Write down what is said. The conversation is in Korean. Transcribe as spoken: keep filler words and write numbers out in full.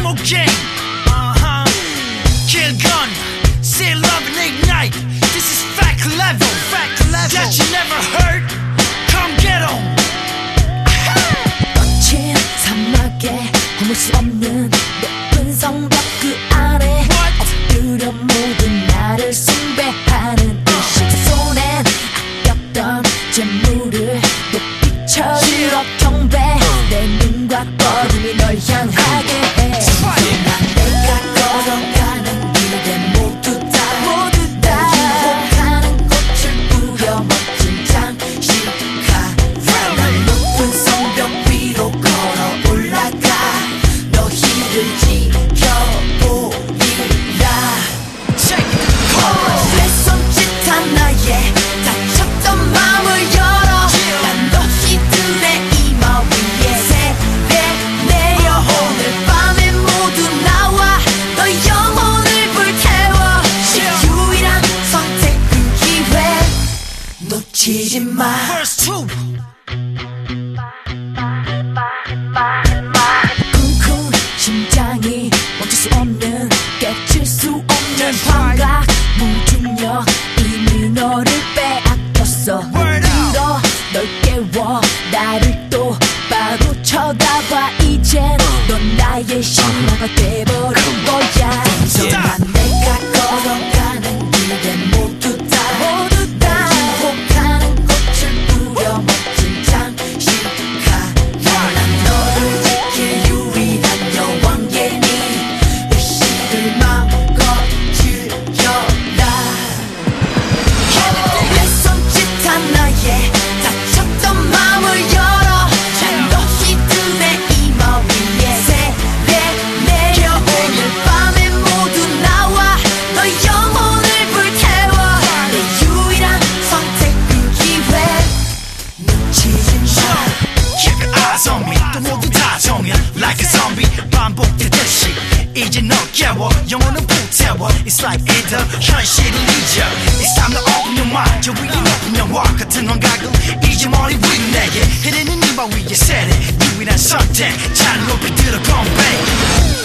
more game. Uh-huh. Kill gun, say love and ignite. This is fact level, fact level that you never heard. Come get 'em. 거친 사막에 허물 수 없는 높은 성벽 그 아래 엎드려 모두 나를 숭배하는 의식. 손엔 아꼈던 재물을 높이 쳐들어 경배. 내 눈과 어둠이 널 향하게 해. 난 내가 걸어가는 길에 모두 다 모두 다 유혹하는 꽃을 뿌려 멋진 장식하라. 난 높은 성벽 위로 걸어 올라가 너희를 지켜보리라. 내 손짓 하나에 다쳤던 마음을 열어. 난 너희들의 이마 위에 세례내려. 오늘 밤에 모두 나와 너 영혼을 불태워. 내 유일한 선택 그 기회 놓치지 마. Verse two. 쿵쿵 심장이 멈출 수 없는 깨칠 수 없는 환각 무중력 이미 너를 빼앗겼어. 들어 널 깨워 나를 똑바로 쳐다봐. 이젠 넌 나의 신화가 돼버린 거야. 난 내가 걸어가는 길에 모두 다 모두 다 유혹하는 꽃을 뿌려 멋진 장식하라. 난 너를 지킬 유일한 여왕이니 의식을 마음껏 즐겨라. 내 손짓 하나에 다쳤던 마음을 열어. 난 너희들의 이마 위에 세례내려. 오늘 밤에 모두 나와 너 영혼을 불태워. 내 유일한 선택 그 기회 놓치지 마. Keep your eyes on me. 또 모두 다 정해 like a zombie. 반복되듯이 이제 널 깨워 영혼은 불태워. It's like either 현실을 잊어. It's time to open your mind. 저 위에 높은 영화 같은 환각을 이제 머리 위 내게 흐르는 이마 위에 세례. 유일한 선택 잘 높이 들어 건배.